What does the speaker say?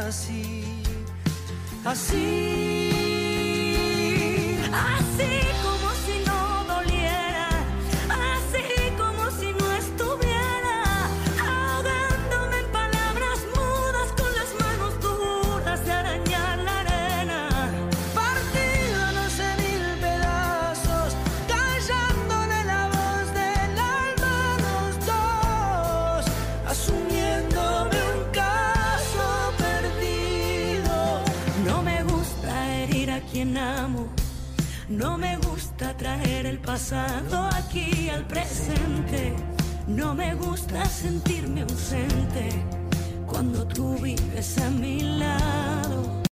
así, así, así como si no doliera, así como si no estuviera, ahogándome en palabras mudas con las manos duras de arañar la arena, partidos en mil pedazos, callándole la voz del alma a los dos, asumiéndome un caso perdido. No me gusta herir a quien amo, no me gusta traer el pasado aquí al presente, no me gusta sentirme ausente cuando tú vives a mi lado.